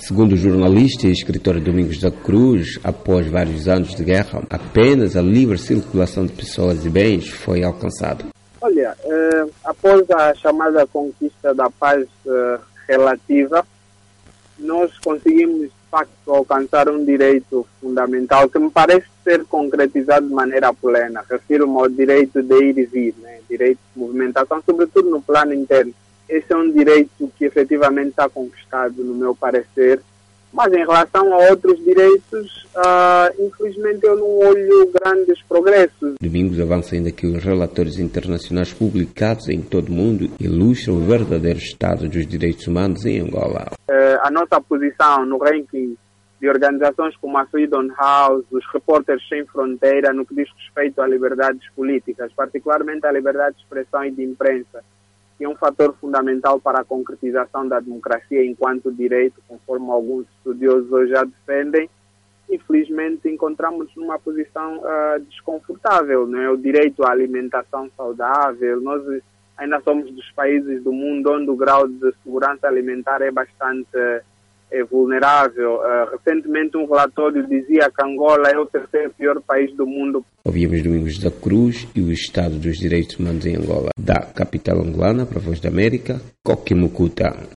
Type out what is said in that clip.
Segundo o jornalista e escritor Domingos da Cruz, após vários anos de guerra, apenas a livre circulação de pessoas e bens foi alcançada. Olha, após a chamada conquista da paz relativa, nós conseguimos, de facto, alcançar um direito fundamental que me parece ser concretizado de maneira plena. Refiro-me ao direito de ir e vir, né? Direito de movimentação, sobretudo no plano interno. Esse é um direito que efetivamente está conquistado, no meu parecer. Mas em relação a outros direitos, infelizmente eu não olho grandes progressos. Domingos avança ainda que os relatórios internacionais publicados em todo o mundo ilustram o verdadeiro estado dos direitos humanos em Angola. A nossa posição no ranking de organizações como a Freedom House, os Repórteres Sem Fronteira, no que diz respeito a liberdades políticas, particularmente a liberdade de expressão e de imprensa, que é um fator fundamental para a concretização da democracia enquanto direito, conforme alguns estudiosos hoje já defendem. Infelizmente, encontramos-nos numa posição desconfortável, não é? O direito à alimentação saudável. Nós ainda somos dos países do mundo onde o grau de segurança alimentar é bastante vulnerável. Recentemente, um relatório dizia que Angola é o terceiro pior país do mundo. Ouvimos Domingos da Cruz e o estado dos direitos humanos em Angola. Da capital angolana, para a Voz da América, Coquimucuta.